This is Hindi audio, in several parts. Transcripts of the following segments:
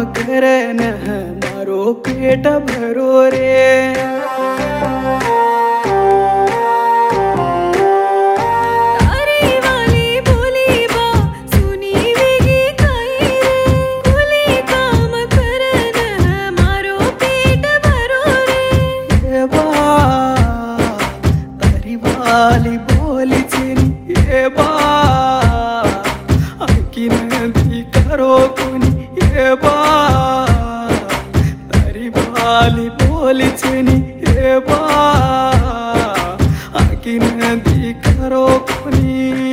करे न मारो पेट भरो रे। वाली बोली चेनी ये बा आकी नदी करो कुनी ये बा तारी वाली बोली चेनी ये बा आकी नदी करो कुनी।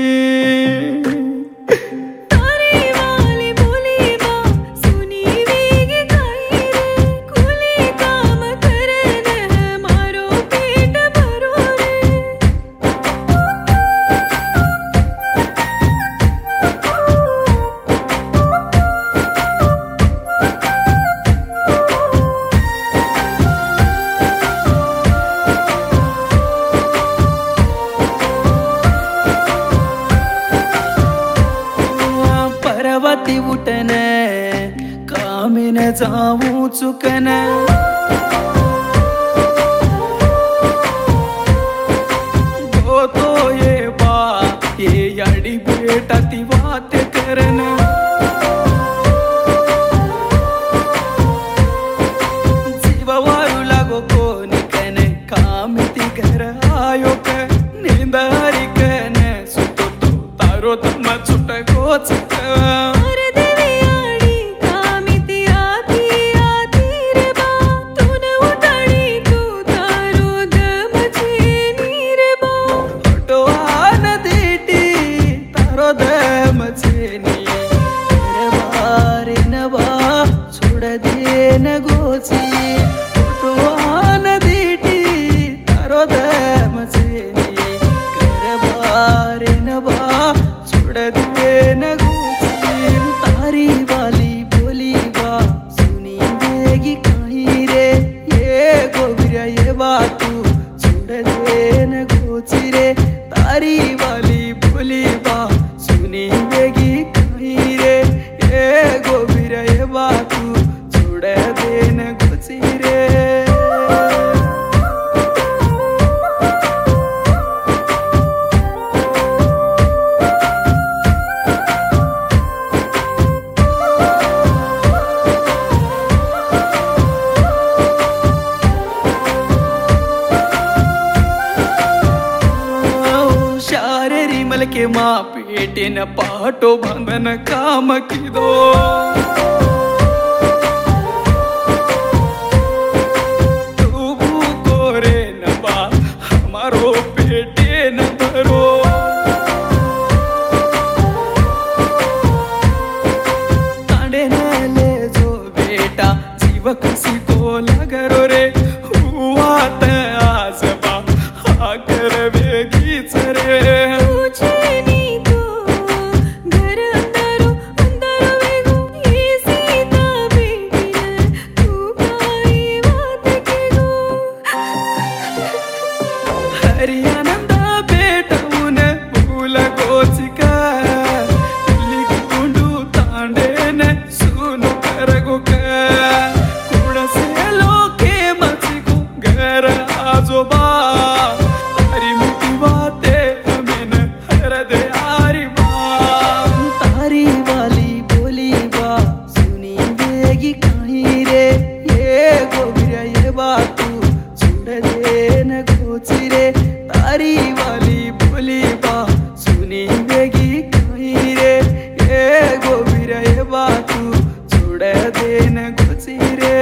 पर्वती उठन कामिन जाऊं चुकन गो तो ये बा ये याडी बेटा ती बात करन। जीवावारू लागो कोनी कन कामिती घर आयो क निंदारी कन सुतो तो तारो तम छुट गोच न गोची उठवान दीटी तारो दम चेनी कर बारे न बा छोड़ दे न गोची। तारी वाली बोली बा सुनी देगी कहीं रे ये गोबिरा ये बात छोड़ दे न गोची रे। तारी वाली बोली बा सुनी देगी कहीं रे ये गोबिरा ये बात देन गुची रे। शारेरी मल के माँ पेटे न पाटो बंधन काम की दो पेटे न भरो। तांडे न ले जो बेटा जीव किसी को लगरो रे हुआ त आजबा आकर वेगीच रे। हरियानंदा बेटून भूल गोचिका दिल्ली गुंडू तांडे न सुनो कर गुक कुण से लोके मचिको घर आजोबा तारी मुठी बाते हमें हर दे आरी बा। तारी वाली बोली बा सुनी देगी कहीं रे ये गोबिरा ये बात छोड़ दे न गोची रे। तारी वाली बोली बा सुनी देगी कहीं रे ये गोबिरा ये बात छोड़ दे न गोची रे।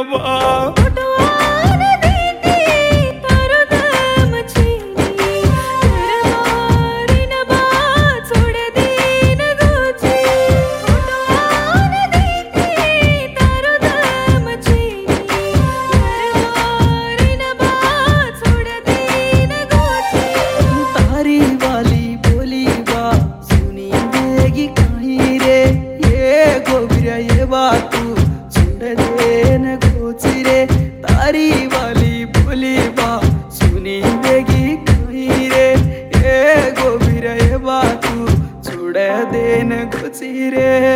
बा तारी वाली बोली बा सुनी देगी कहीं रे ये गोबिरा ये बात तू छोड़ दे न गोची रे तारी वाली बोली बा सुनी देगी कहीं रे ये गोबिरा ये बात तू छोड़ दे न गोची रे